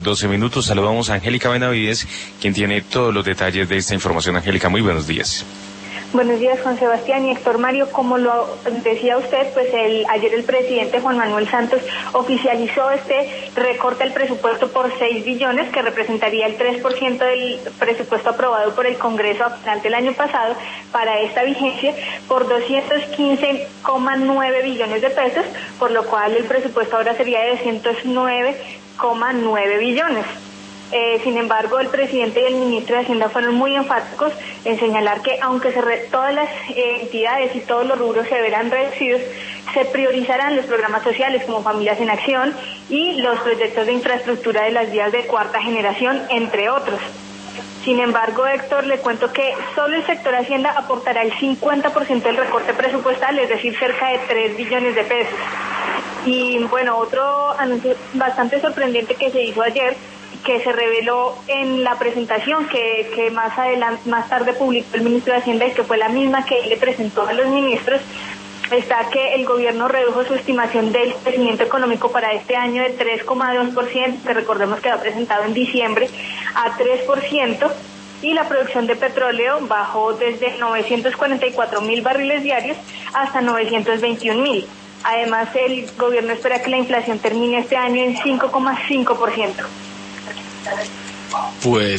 12 minutos, saludamos a Angélica Benavides, quien tiene todos los detalles de esta información. Angélica, muy buenos días. Buenos días, Juan Sebastián y Héctor Mario. Como lo decía usted, pues ayer el presidente Juan Manuel Santos oficializó este recorte del presupuesto por 6 billones, que representaría el 3% del presupuesto aprobado por el Congreso a final del año pasado para esta vigencia, por 215,9 billones de pesos, por lo cual el presupuesto ahora sería de 209,9 billones. Sin embargo, el presidente y el ministro de Hacienda fueron muy enfáticos en señalar que aunque todas las entidades y todos los rubros se verán reducidos, se priorizarán los programas sociales como Familias en Acción y los proyectos de infraestructura de las vías de cuarta generación, entre otros. Sin embargo, Héctor, le cuento que solo el sector Hacienda aportará el 50% del recorte presupuestal, es decir, cerca de 3 billones de pesos. Y bueno, otro anuncio bastante sorprendente que se hizo ayer, que se reveló en la presentación que más tarde publicó el ministro de Hacienda y que fue la misma que él le presentó a los ministros, está que el gobierno redujo su estimación del crecimiento económico para este año de 3,2%, que recordemos que ha presentado en diciembre, a 3%, y la producción de petróleo bajó desde 944.000 barriles diarios hasta 921.000. Además, el gobierno espera que la inflación termine este año en 5,5%. Pues